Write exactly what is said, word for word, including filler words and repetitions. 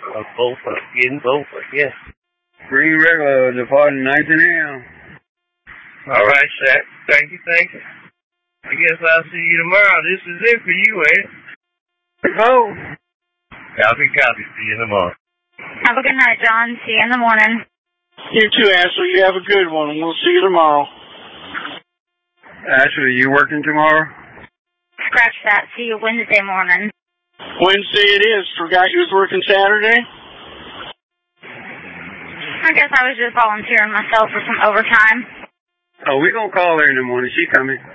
Uh, both again, both again. Green Regular, departing nineteen A M All right, Shaq. Thank you, thank you. I guess I'll see you tomorrow. This is it for you, ain't it? Oh. Copy, copy. See you in the morning. Have a good night, John. See you in the morning. You too, Ashley. You have a good one. We'll see you tomorrow. Ashley, you working tomorrow? Scratch that. See you Wednesday morning. Wednesday it is. Forgot you was working Saturday? I guess I was just volunteering myself for some overtime. Oh, we gonna call her in the morning. She coming.